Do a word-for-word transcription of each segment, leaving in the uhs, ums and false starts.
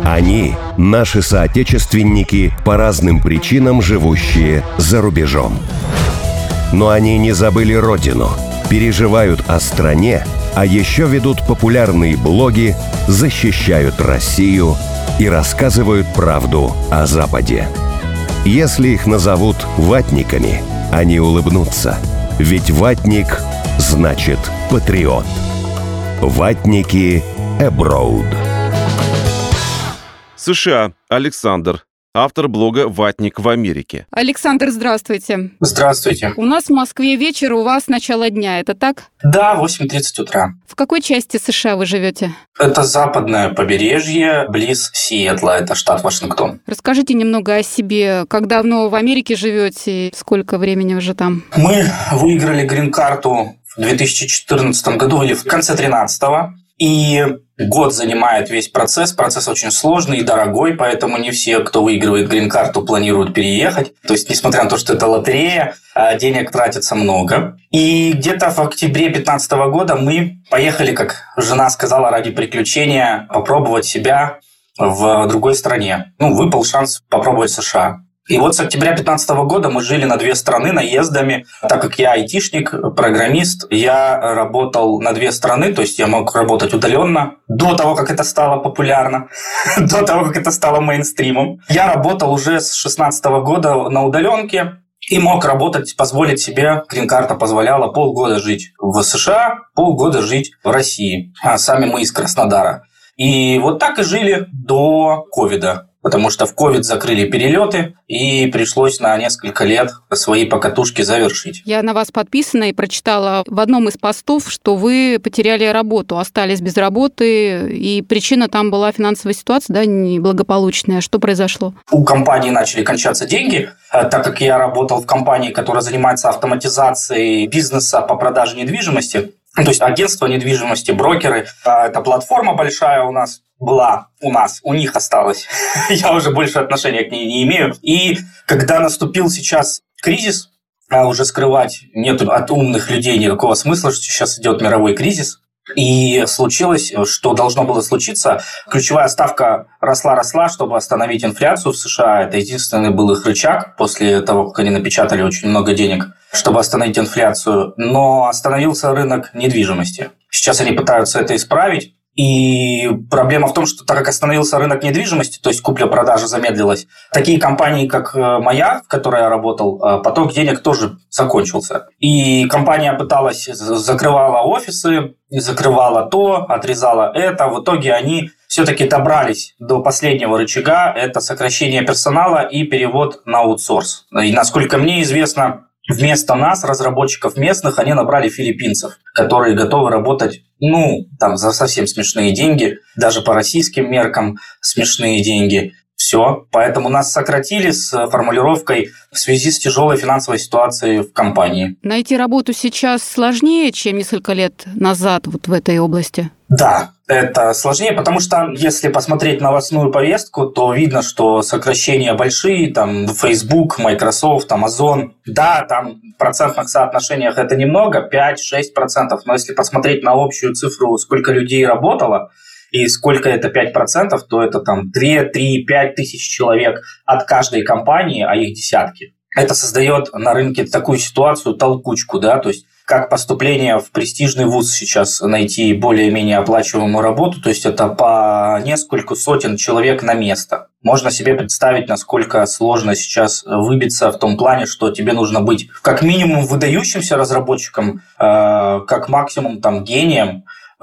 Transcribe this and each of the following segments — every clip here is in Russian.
Они – наши соотечественники, по разным причинам живущие за рубежом. Но они не забыли родину, переживают о стране, а еще ведут популярные блоги, защищают Россию и рассказывают правду о Западе. Если их назовут ватниками, они улыбнутся, ведь ватник значит патриот. Ватники Abroad. США. Александр. Автор блога «Ватник в Америке». Александр, здравствуйте. Здравствуйте. У нас в Москве вечер, у вас начало дня, это так? Да, восемь тридцать утра. В какой части США вы живете? Это западное побережье, близ Сиэтла, это штат Вашингтон. Расскажите немного о себе. Как давно в Америке живете и сколько времени уже там? Мы выиграли грин-карту в две тысячи четырнадцатом году или в конце тринадцатого. И год занимает весь процесс. Процесс очень сложный и дорогой, поэтому не все, кто выигрывает грин-карту, планируют переехать. То есть, несмотря на то, что это лотерея, денег тратится много. И где-то в октябре две тысячи пятнадцатого года мы поехали, как жена сказала, ради приключения попробовать себя в другой стране. Ну, выпал шанс попробовать США. И вот с октября две тысячи пятнадцатого года мы жили на две страны наездами. Так как я айтишник, программист, я работал на две страны, то есть я мог работать удаленно до того, как это стало популярно, до того, как это стало мейнстримом. Я работал уже с две тысячи шестнадцатого года на удаленке и мог работать, позволить себе, грин-карта позволяла полгода жить в США, полгода жить в России. А сами мы из Краснодара. И вот так и жили до ковида. Потому что в ковид закрыли перелеты, и пришлось на несколько лет свои покатушки завершить. Я на вас подписана и прочитала в одном из постов, что вы потеряли работу, остались без работы, и причина там была финансовая ситуация, да, неблагополучная. Что произошло? У компании начали кончаться деньги, так как я работал в компании, которая занимается автоматизацией бизнеса по продаже недвижимости. То есть агентство недвижимости, брокеры. Это платформа большая у нас была, у нас, у них осталась. Я уже больше отношения к ней не имею. И когда наступил сейчас кризис, уже скрывать нету от умных людей никакого смысла, что сейчас идет мировой кризис. И случилось, что должно было случиться. Ключевая ставка росла-росла, чтобы остановить инфляцию в США. Это единственный был их рычаг после того, как они напечатали очень много денег, чтобы остановить инфляцию. Но остановился рынок недвижимости. Сейчас они пытаются это исправить. И проблема в том, что так как остановился рынок недвижимости, то есть купля-продажа замедлилась, такие компании, как моя, в которой я работал, поток денег тоже закончился. И компания пыталась, закрывала офисы, закрывала то, отрезала это. В итоге они все-таки добрались до последнего рычага, это сокращение персонала и перевод на аутсорс. И насколько мне известно, вместо нас, разработчиков местных, они набрали филиппинцев, которые готовы работать, ну, там, за совсем смешные деньги, даже по российским меркам смешные деньги. Все. Поэтому нас сократили с формулировкой в связи с тяжелой финансовой ситуацией в компании. Найти работу сейчас сложнее, чем несколько лет назад вот в этой области? Да, это сложнее, потому что если посмотреть новостную повестку, то видно, что сокращения большие, там Facebook, Microsoft, Amazon. Да, там в процентных соотношениях это немного, пять-шесть процентов, но если посмотреть на общую цифру, сколько людей работало, и сколько это пять процентов, то это там две-три-пять тысяч человек от каждой компании, а их десятки. Это создает на рынке такую ситуацию, толкучку, да, то есть как поступление в престижный вуз сейчас найти более-менее оплачиваемую работу, то есть это по несколько сотен человек на место. Можно себе представить, насколько сложно сейчас выбиться в том плане, что тебе нужно быть как минимум выдающимся разработчиком, э, как максимум там гением.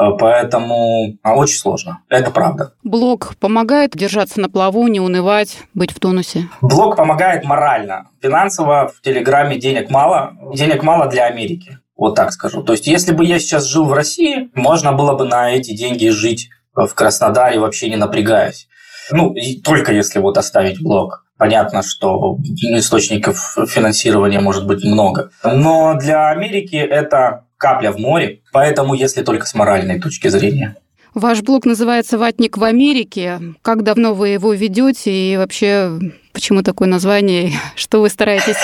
Поэтому очень сложно. Это правда. Блог помогает держаться на плаву, не унывать, быть в тонусе? Блог помогает морально. Финансово в Телеграме денег мало. Денег мало для Америки. Вот так скажу. То есть, если бы я сейчас жил в России, можно было бы на эти деньги жить в Краснодаре, вообще не напрягаясь. Ну, и только если вот оставить блог. Понятно, что источников финансирования может быть много. Но для Америки это капля в море, поэтому если только с моральной точки зрения. Ваш блог называется «Ватник в Америке». Как давно вы его ведете и вообще Почему такое название? Что вы стараетесь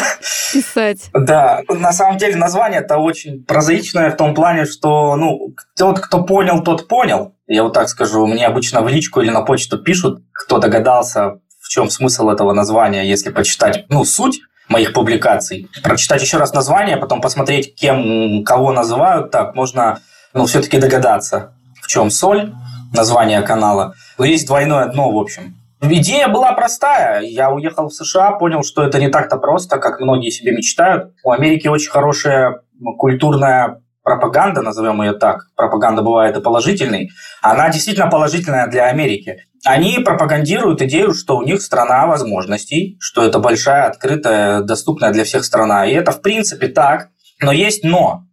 писать? Да, на самом деле название-то очень прозаичное в том плане, что ну, тот, кто понял, тот понял. Я вот так скажу, мне обычно в личку или на почту пишут, кто догадался, в чем смысл этого названия, если почитать, ну, суть моих публикаций, прочитать еще раз название, потом посмотреть, кем, кого называют, так можно, ну, все-таки догадаться, в чем соль названия канала. Но есть двойное дно, в общем. Идея была простая. Я уехал в США, понял, что это не так-то просто, как многие себе мечтают. У Америки очень хорошая культурная пропаганда, назовем ее так. Пропаганда бывает и положительной. Она действительно положительная для Америки. Они пропагандируют идею, что у них страна возможностей, что это большая, открытая, доступная для всех страна. И это в принципе так. Но есть но.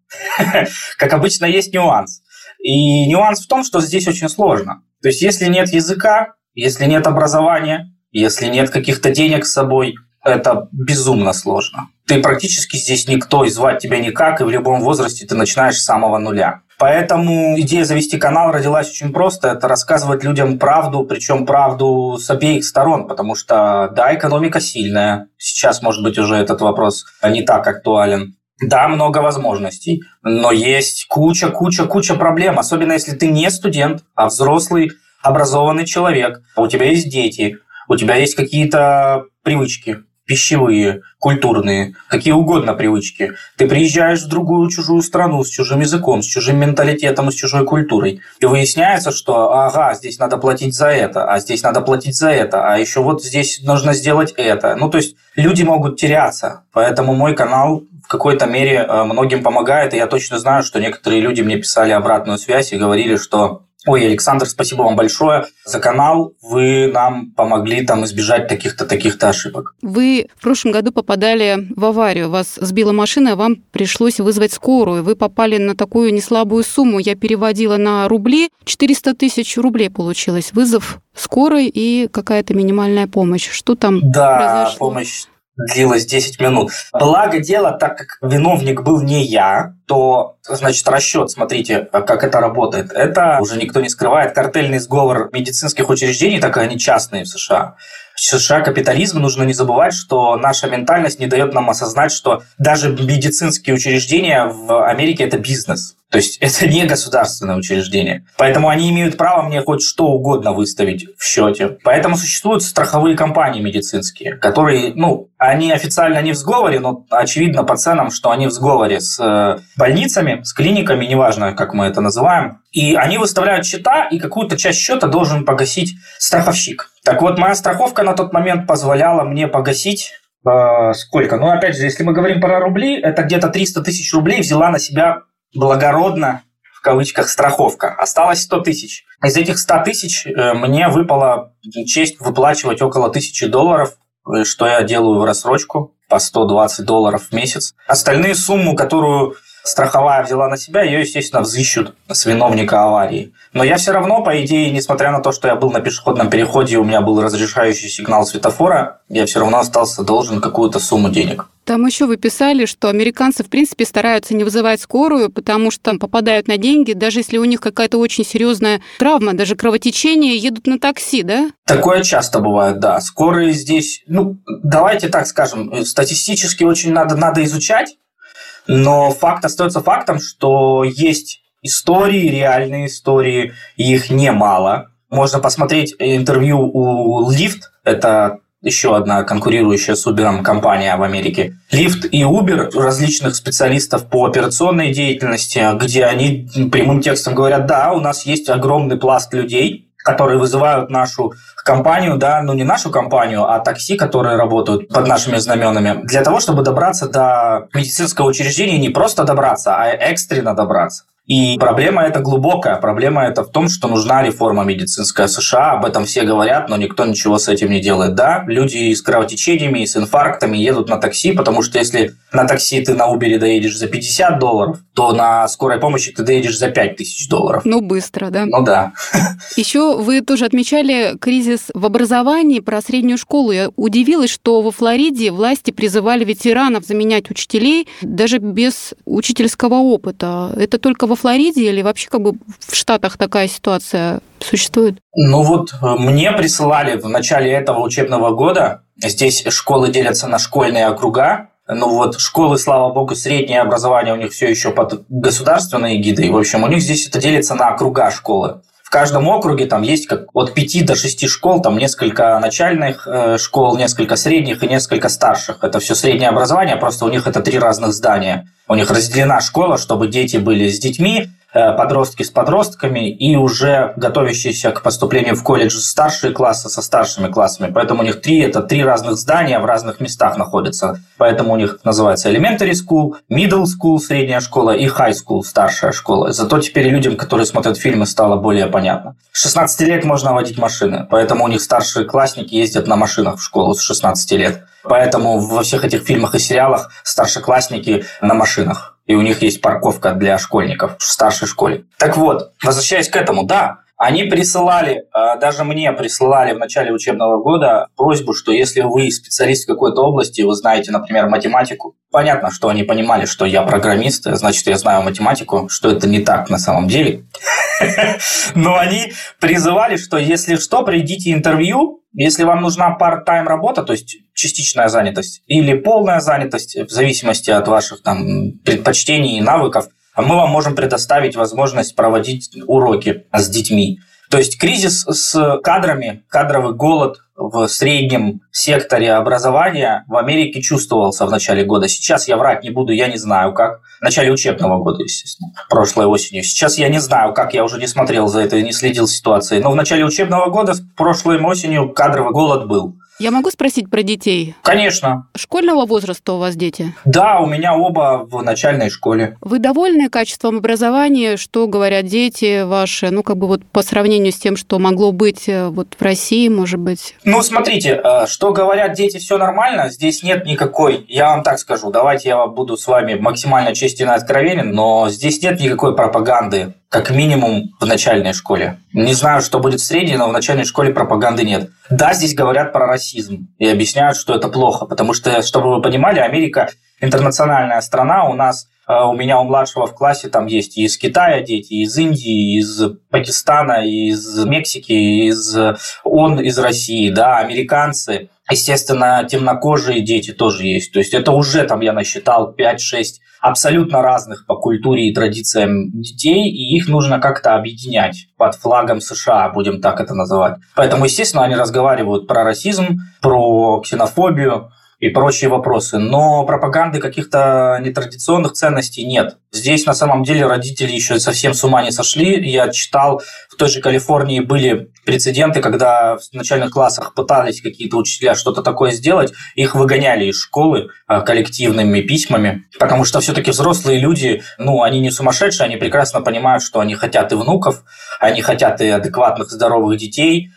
Как обычно, есть нюанс. И нюанс в том, что здесь очень сложно. То есть если нет языка, если нет образования, если нет каких-то денег с собой, это безумно сложно. Ты практически здесь никто, и звать тебя никак, и в любом возрасте ты начинаешь с самого нуля. Поэтому идея завести канал родилась очень просто. Это рассказывать людям правду, причем правду с обеих сторон, потому что, да, экономика сильная. Сейчас, может быть, уже этот вопрос не так актуален. Да, много возможностей, но есть куча-куча-куча проблем, особенно если ты не студент, а взрослый, образованный человек, у тебя есть дети, у тебя есть какие-то привычки пищевые, культурные, какие угодно привычки. Ты приезжаешь в другую чужую страну с чужим языком, с чужим менталитетом, с чужой культурой. И выясняется, что ага, здесь надо платить за это, а здесь надо платить за это, а еще вот здесь нужно сделать это. Ну, то есть люди могут теряться. Поэтому мой канал в какой-то мере многим помогает. И я точно знаю, что некоторые люди мне писали обратную связь и говорили, что ой, Александр, спасибо вам большое за канал, вы нам помогли там избежать таких-то, таких-то ошибок. Вы в прошлом году попадали в аварию, вас сбила машина, вам пришлось вызвать скорую. Вы попали на такую неслабую сумму, я переводила на рубли, четыреста тысяч рублей получилось. Вызов скорой и какая-то минимальная помощь. Что там да, произошло? Да, помощь длилась десять минут. Благо дело, так как виновник был не я, то, значит, расчет, смотрите, как это работает. Это уже никто не скрывает. Картельный сговор медицинских учреждений, так и они частные в США. В США капитализм, нужно не забывать, что наша ментальность не дает нам осознать, что даже медицинские учреждения в Америке – это бизнес. То есть это не государственное учреждение. Поэтому они имеют право мне хоть что угодно выставить в счете. Поэтому существуют страховые компании медицинские, которые, ну, они официально не в сговоре, но очевидно по ценам, что они в сговоре с больницами, с клиниками, неважно, как мы это называем. И они выставляют счета, и какую-то часть счета должен погасить страховщик. Так вот, моя страховка на тот момент позволяла мне погасить э, сколько? Ну, опять же, если мы говорим про рубли, это где-то триста тысяч рублей взяла на себя благородно, в кавычках, страховка. Осталось сто тысяч. Из этих ста тысяч э, мне выпала честь выплачивать около тысячи долларов, что я делаю в рассрочку по сто двадцать долларов в месяц. Остальные сумму, которую страховая взяла на себя, ее, естественно, взыщут с виновника аварии. Но я все равно, по идее, несмотря на то, что я был на пешеходном переходе, у меня был разрешающий сигнал светофора, я все равно остался должен какую-то сумму денег. Там еще вы писали, что американцы, в принципе, стараются не вызывать скорую, потому что там попадают на деньги, даже если у них какая-то очень серьезная травма, даже кровотечение, едут на такси, да? Такое часто бывает, да. Скорые здесь, ну, давайте так скажем, статистически очень надо, надо изучать, но факт остается фактом, что есть истории, реальные истории, их немало. Можно посмотреть интервью у Lyft, это еще одна конкурирующая с Uber компания в Америке. Lyft и Uber, различных специалистов по операционной деятельности, где они прямым текстом говорят, да, у нас есть огромный пласт людей, которые вызывают нашу компанию, да, ну не нашу компанию, а такси, которые работают под нашими знаменами, для того, чтобы добраться до медицинского учреждения, не просто добраться, а экстренно добраться. И проблема эта глубокая. Проблема эта в том, что нужна реформа медицинская США. Об этом все говорят, но никто ничего с этим не делает. Да, люди с кровотечениями, с инфарктами едут на такси, потому что если на такси ты на Uber доедешь за пятьдесят долларов, то на скорой помощи ты доедешь за пять тысяч долларов. Ну, быстро, да? Ну, да. Еще вы тоже отмечали кризис в образовании про среднюю школу. Я удивилась, что во Флориде власти призывали ветеранов заменять учителей даже без учительского опыта. Это только во Флориде или вообще как бы в Штатах такая ситуация? существует? Ну вот мне присылали в начале этого учебного года, здесь школы делятся на школьные округа. Ну вот школы, слава богу, среднее образование у них все еще под государственной эгидой. В общем, у них здесь это делится на округа школы. В каждом округе там есть как от пяти до шести школ, там несколько начальных э, школ, несколько средних и несколько старших. Это все среднее образование, просто у них это три разных здания. У них разделена школа, чтобы дети были с детьми, э, подростки с подростками и уже готовящиеся к поступлению в колледж старшие классы со старшими классами. Поэтому у них три, это три разных здания в разных местах находятся. Поэтому у них называется elementary school, middle school, средняя школа, и high school, старшая школа. Зато теперь людям, которые смотрят фильмы, стало более понятно. С шестнадцати лет можно водить машины, поэтому у них старшие классники ездят на машинах в школу с шестнадцати лет. Поэтому во всех этих фильмах и сериалах старшеклассники на машинах. И у них есть парковка для школьников в старшей школе. Так вот, возвращаясь к этому, да, они присылали, даже мне присылали в начале учебного года просьбу, что если вы специалист в какой-то области, вы знаете, например, математику, понятно, что они понимали, что я программист, значит, я знаю математику, что это не так на самом деле. Но они призывали, что если что, придите интервью, если вам нужна part-time работа, то есть частичная занятость, или полная занятость, в зависимости от ваших там предпочтений и навыков, мы вам можем предоставить возможность проводить уроки с детьми. То есть кризис с кадрами, кадровый голод в среднем секторе образования в Америке чувствовался в начале года. Сейчас я врать не буду, я не знаю как. В начале учебного года, естественно, прошлой осенью. Сейчас я не знаю как, я уже не смотрел за это, не следил за ситуацией. Но в начале учебного года, прошлой осенью, кадровый голод был. Я могу спросить про детей? Конечно. Школьного возраста у вас дети? Да, у меня оба в начальной школе. Вы довольны качеством образования? Что говорят дети ваши? Ну, как бы вот по сравнению с тем, что могло быть вот в России, может быть? Ну, смотрите, что говорят дети, все нормально. Здесь нет никакой, я вам так скажу, давайте я буду с вами максимально честен и откровенен, но здесь нет никакой пропаганды. Как минимум в начальной школе. Не знаю, что будет в средней, но в начальной школе пропаганды нет. Да, здесь говорят про расизм и объясняют, что это плохо, потому что, чтобы вы понимали, Америка интернациональная страна, у нас, у меня у младшего в классе там есть и из Китая дети, и из Индии, и из Пакистана, и из Мексики, и из, он из России, да, американцы. Естественно, темнокожие дети тоже есть. То есть это уже там я насчитал пять-шесть абсолютно разных по культуре и традициям детей, и их нужно как-то объединять под флагом США, будем так это называть. Поэтому, естественно, они разговаривают про расизм, про ксенофобию и прочие вопросы. Но пропаганды каких-то нетрадиционных ценностей нет. Здесь на самом деле родители еще совсем с ума не сошли. Я читал, в той же Калифорнии были прецеденты, когда в начальных классах пытались какие-то учителя что-то такое сделать, их выгоняли из школы коллективными письмами, потому что все-таки взрослые люди, ну, они не сумасшедшие, они прекрасно понимают, что они хотят и внуков, они хотят и адекватных, здоровых детей,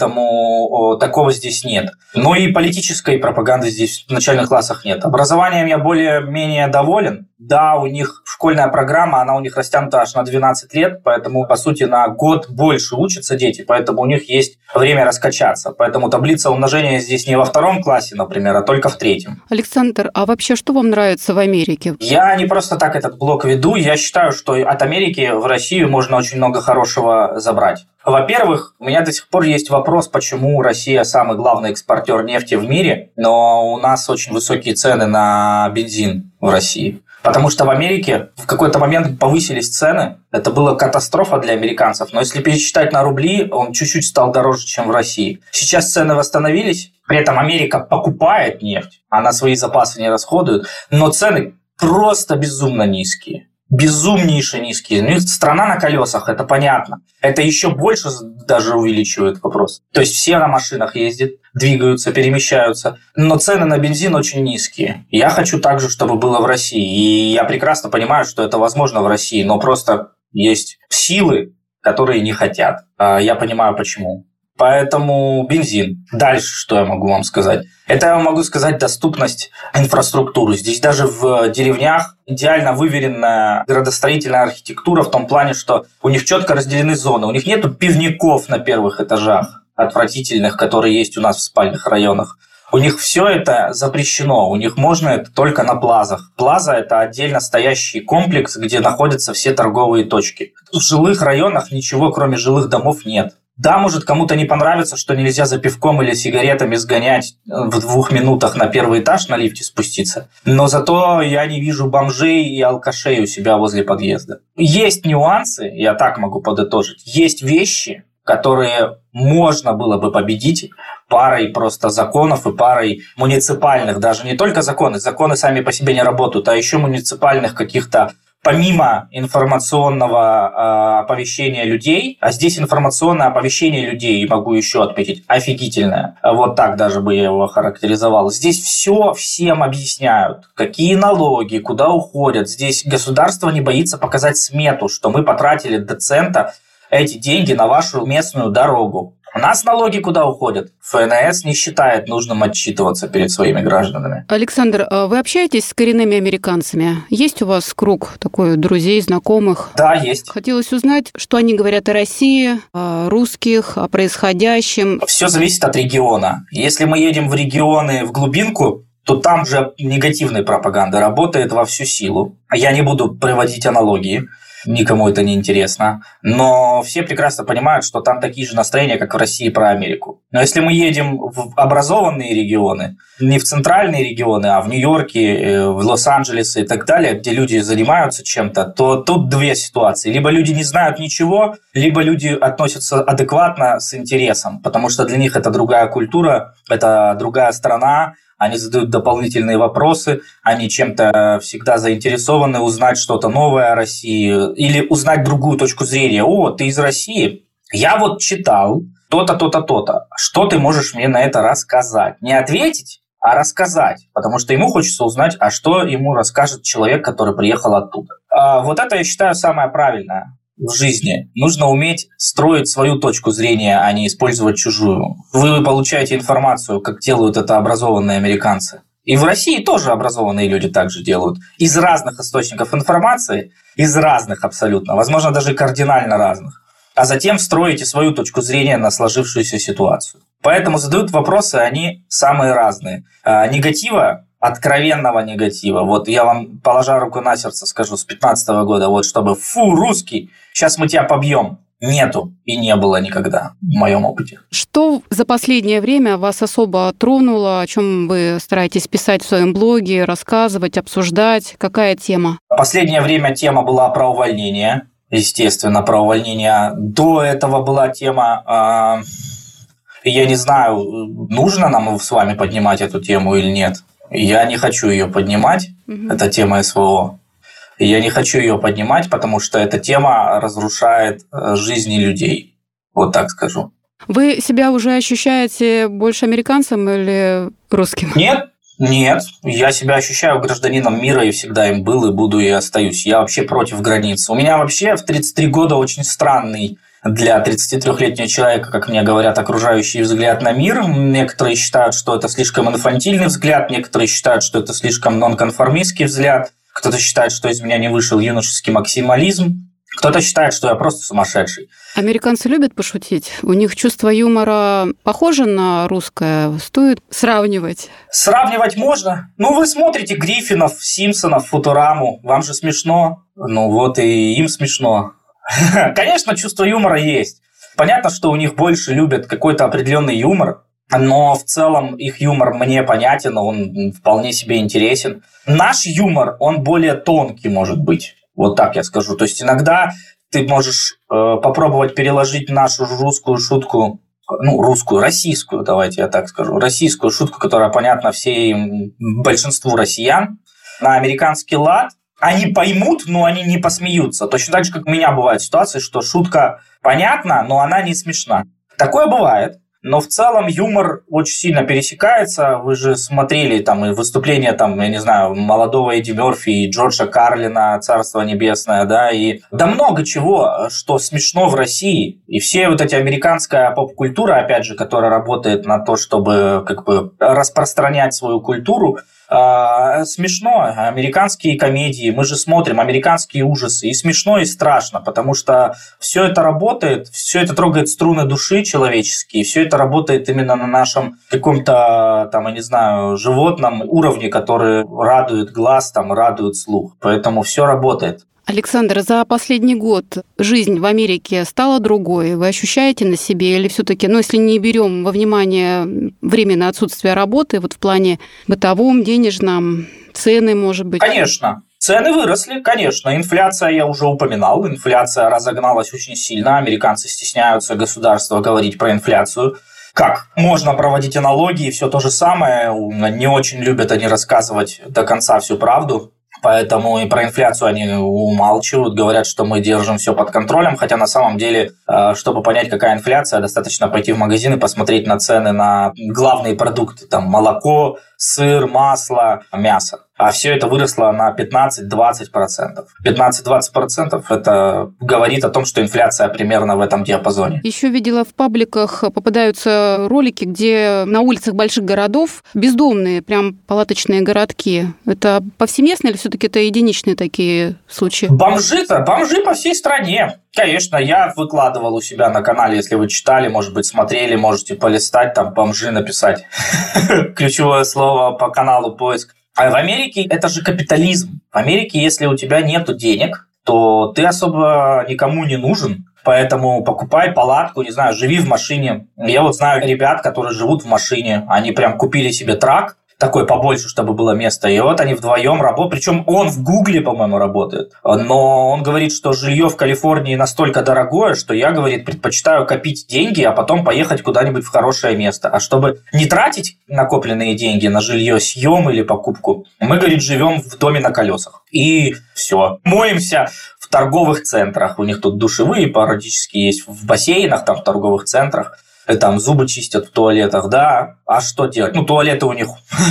поэтому такого здесь нет. Но и политической пропаганды здесь в начальных классах нет. Образованием я более-менее доволен. Да, у них школьная программа, она у них растянута аж на двенадцать лет, поэтому, по сути, на год больше учатся дети, поэтому у них есть время раскачаться. Поэтому таблица умножения здесь не во втором классе, например, а только в третьем. Александр, а вообще что вам нравится в Америке? Я не просто так этот блог веду. Я считаю, что от Америки в Россию можно очень много хорошего забрать. Во-первых, у меня до сих пор есть вопрос, почему Россия самый главный экспортер нефти в мире, но у нас очень высокие цены на бензин в России. Потому что в Америке в какой-то момент повысились цены. Это была катастрофа для американцев. Но если пересчитать на рубли, он чуть-чуть стал дороже, чем в России. Сейчас цены восстановились. При этом Америка покупает нефть. Она свои запасы не расходует. Но цены просто безумно низкие. Безумнейше низкие. Ну, страна на колесах, это понятно. Это еще больше даже увеличивает вопрос. То есть все на машинах ездят, двигаются, перемещаются, но цены на бензин очень низкие. Я хочу также, чтобы было в России. И я прекрасно понимаю, что это возможно в России, но просто есть силы, которые не хотят. Я понимаю, почему. Поэтому бензин. Дальше, что я могу вам сказать? Это я могу сказать доступность инфраструктуры. Здесь даже в деревнях идеально выверенная градостроительная архитектура в том плане, что у них четко разделены зоны. У них нету пивников на первых этажах отвратительных, которые есть у нас в спальных районах. У них все это запрещено, у них можно это только на плазах. Плаза – это отдельно стоящий комплекс, где находятся все торговые точки. В жилых районах ничего, кроме жилых домов, нет. Да, может, кому-то не понравится, что нельзя за пивком или сигаретами сгонять в двух минутах на первый этаж на лифте спуститься, но зато я не вижу бомжей и алкашей у себя возле подъезда. Есть нюансы, я так могу подытожить, есть вещи, которые можно было бы победить парой просто законов и парой муниципальных, даже не только законы, законы сами по себе не работают, а еще муниципальных каких-то, помимо информационного э, оповещения людей, а здесь информационное оповещение людей, могу еще отметить, офигительное. Вот так даже бы я его характеризовал. Здесь все всем объясняют, какие налоги, куда уходят. Здесь государство не боится показать смету, что мы потратили до цента эти деньги на вашу местную дорогу. У нас налоги куда уходят? ФНС не считает нужным отчитываться перед своими гражданами. Александр, вы общаетесь с коренными американцами? Есть у вас круг такой друзей, знакомых? Да, есть. Хотелось узнать, что они говорят о России, о русских, о происходящем. Все зависит от региона. Если мы едем в регионы в глубинку, то там же негативная пропаганда работает во всю силу. Я не буду приводить аналогии. Никому это не интересно. Но все прекрасно понимают, что там такие же настроения, как в России про Америку. Но если мы едем в образованные регионы, не в центральные регионы, а в Нью-Йорке, в Лос-Анджелесе и так далее, где люди занимаются чем-то, то тут две ситуации. Либо люди не знают ничего, либо люди относятся адекватно с интересом, потому что для них это другая культура, это другая страна, они задают дополнительные вопросы, они чем-то всегда заинтересованы узнать что-то новое о России или узнать другую точку зрения. О, ты из России? Я вот читал то-то, то-то, то-то. Что ты можешь мне на это рассказать? Не ответить, а рассказать. Потому что ему хочется узнать, а что ему расскажет человек, который приехал оттуда. А вот это, я считаю, самое правильное в жизни. Нужно уметь строить свою точку зрения, а не использовать чужую. Вы получаете информацию, как делают это образованные американцы. И в России тоже образованные люди так же делают. Из разных источников информации, из разных абсолютно, возможно, даже кардинально разных. А затем строите свою точку зрения на сложившуюся ситуацию. Поэтому задают вопросы, они самые разные. А, негатива, откровенного негатива. Вот я вам, положа руку на сердце, скажу, с пятнадцатого года, вот чтобы «фу, русский, сейчас мы тебя побьем». Нету и не было никогда в моем опыте. Что за последнее время вас особо тронуло, о чем вы стараетесь писать в своем блоге, рассказывать, обсуждать? Какая тема? Последнее время тема была про увольнение. Естественно, про увольнение. До этого была тема... Э, я не знаю, нужно нам с вами поднимать эту тему или нет. Я не хочу ее поднимать. Угу. Это тема СВО. Я не хочу ее поднимать, потому что эта тема разрушает жизни людей. Вот так скажу. Вы себя уже ощущаете больше американцем или русским? Нет, нет. Я себя ощущаю гражданином мира и всегда им был, и буду, и остаюсь. Я вообще против границ. У меня вообще в тридцать три года очень странный для тридцатитрёхлетнего человека, как мне говорят, окружающий взгляд на мир. Некоторые считают, что это слишком инфантильный взгляд, некоторые считают, что это слишком нонконформистский взгляд. Кто-то считает, что из меня не вышел юношеский максимализм. Кто-то считает, что я просто сумасшедший. Американцы любят пошутить. У них чувство юмора похоже на русское. Стоит сравнивать? Сравнивать можно. Ну, вы смотрите Гриффинов, Симпсонов, Футураму. Вам же смешно. Ну, вот и им смешно. Конечно, чувство юмора есть. Понятно, что у них больше любят какой-то определенный юмор. Но в целом их юмор мне понятен, он вполне себе интересен. Наш юмор, он более тонкий может быть, вот так я скажу. То есть иногда ты можешь э, попробовать переложить нашу русскую шутку, ну, русскую, российскую, давайте я так скажу, российскую шутку, которая понятна всей большинству россиян, на американский лад. Они поймут, но они не посмеются. Точно так же, как у меня бывают ситуации, что шутка понятна, но она не смешна. Такое бывает. Но в целом юмор очень сильно пересекается. Вы же смотрели там и выступления, там, я не знаю, молодого Эдди Мерфи и Джорджа Карлина, Царство Небесное, да, и да много чего, что смешно в России. И все вот эти американская поп-культура, опять же, которая работает на то, чтобы как бы распространять свою культуру, А, смешно. Американские комедии, мы же смотрим американские ужасы. И смешно, и страшно, потому что все это работает, все это трогает струны души человеческие, все это работает именно на нашем каком-то, там, я не знаю, животном уровне, который радует глаз, там, радует слух. Поэтому все работает. Александр, за последний год жизнь в Америке стала другой? Вы ощущаете на себе или все-таки, ну, если не берем во внимание временное отсутствие работы, вот в плане бытовом, денежном, цены, может быть? Конечно. Цены выросли, конечно. Инфляция, я уже упоминал, инфляция разогналась очень сильно. Американцы стесняются государства говорить про инфляцию. Как? Можно проводить аналогии, все то же самое. Не очень любят они рассказывать до конца всю правду. Поэтому и про инфляцию они умалчивают, говорят, что мы держим все под контролем, хотя на самом деле, чтобы понять, какая инфляция, достаточно пойти в магазин и посмотреть на цены на главные продукты, там молоко, сыр, масло, мясо. А все это выросло на пятнадцать-двадцать процентов. пятнадцать-двадцать процентов это говорит о том, что инфляция примерно в этом диапазоне. Еще видела в пабликах попадаются ролики, где на улицах больших городов бездомные, прям палаточные городки. Это повсеместно или все-таки это единичные такие случаи? Бомжи-то, бомжи по всей стране. Конечно, я выкладывал у себя на канале, если вы читали, может быть, смотрели, можете полистать, там бомжи написать. Ключевое слово по каналу поиск. А в Америке это же капитализм. В Америке, если у тебя нет денег, то ты особо никому не нужен. Поэтому покупай палатку, не знаю, живи в машине. Я вот знаю ребят, которые живут в машине. Они прям купили себе трак, такой побольше, чтобы было место. И вот они вдвоем работают. Причем он в Гугле, по-моему, работает. Но он говорит, что жилье в Калифорнии настолько дорогое, что я, говорит, предпочитаю копить деньги, а потом поехать куда-нибудь в хорошее место. А чтобы не тратить накопленные деньги на жилье, съем или покупку, мы, говорит, живем в доме на колесах. И все. Моемся в торговых центрах. У них тут душевые пародически есть в бассейнах, там в торговых центрах. Там зубы чистят в туалетах, да. А что делать? Ну, туалеты у них...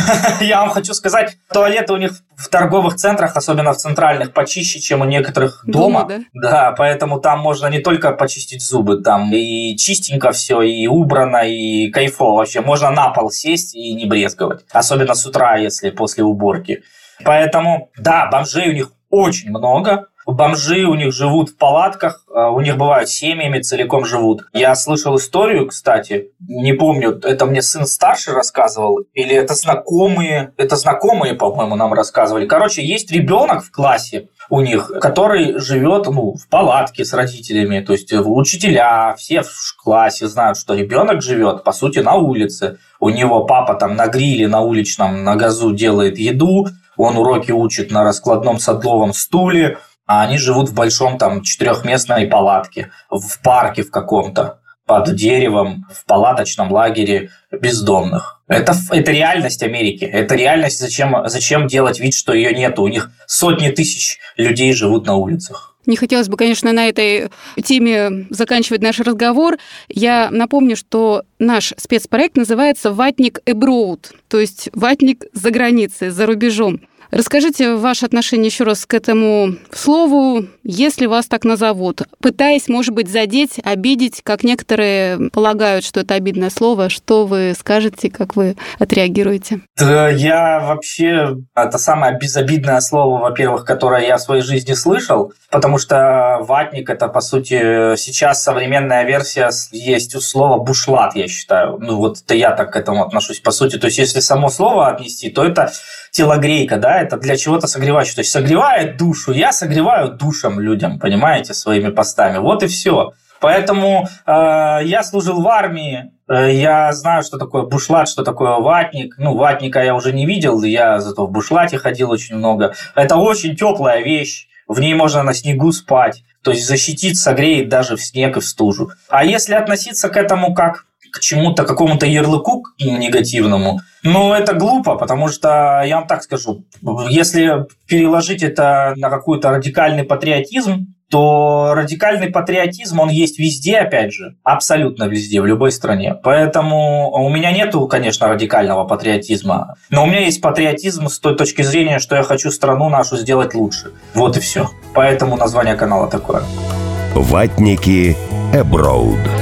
Я вам хочу сказать, туалеты у них в торговых центрах, особенно в центральных, почище, чем у некоторых дома. дома, да? Да, поэтому там можно не только почистить зубы, там и чистенько все, и убрано, и кайфово вообще. Можно на пол сесть и не брезговать. Особенно с утра, если после уборки. Поэтому, да, бомжей у них очень много. Бомжи у них живут в палатках, у них бывают семьями, целиком живут. Я слышал историю, кстати, не помню, это мне сын старший рассказывал, или это знакомые, это знакомые, по-моему, нам рассказывали. Короче, есть ребенок в классе у них, который живет, ну, в палатке с родителями, то есть учителя, все в классе знают, что ребенок живет, по сути, на улице. У него папа там на гриле, на уличном, на газу делает еду, он уроки учит на раскладном садовом стуле, а они живут в большом там четырехместной палатке, в парке в каком-то, под деревом, в палаточном лагере бездомных. Это, это реальность Америки. Это реальность, зачем, зачем делать вид, что ее нету. У них сотни тысяч людей живут на улицах. Не хотелось бы, конечно, на этой теме заканчивать наш разговор. Я напомню, что наш спецпроект называется «Ватник Abroad», то есть ватник за границей, за рубежом. Расскажите ваше отношение еще раз к этому слову, если вас так назовут, пытаясь, может быть, задеть, обидеть, как некоторые полагают, что это обидное слово. Что вы скажете, как вы отреагируете? Да, я вообще... Это самое безобидное слово, во-первых, которое я в своей жизни слышал, потому что ватник – это, по сути, сейчас современная версия есть у слова «бушлат», я считаю. Ну, вот это я так к этому отношусь, по сути. То есть, если само слово отнести, то это телогрейка, да, это для чего-то согревающее. То есть, согревает душу. Я согреваю душам людям, понимаете, своими постами. Вот и все. Поэтому э, я служил в армии, э, я знаю, что такое бушлат, что такое ватник. Ну, ватника я уже не видел, я зато в бушлате ходил очень много. Это очень теплая вещь, в ней можно на снегу спать. То есть, защитит, согреет даже в снег и в стужу. А если относиться к этому как к чему-то, какому-то ярлыку негативному, ну, это глупо, потому что, я вам так скажу, если переложить это на какой-то радикальный патриотизм, то радикальный патриотизм, он есть везде, опять же, абсолютно везде, в любой стране. Поэтому у меня нету, конечно, радикального патриотизма, но у меня есть патриотизм с той точки зрения, что я хочу страну нашу сделать лучше. Вот и все. Поэтому название канала такое. Ватники Abroad.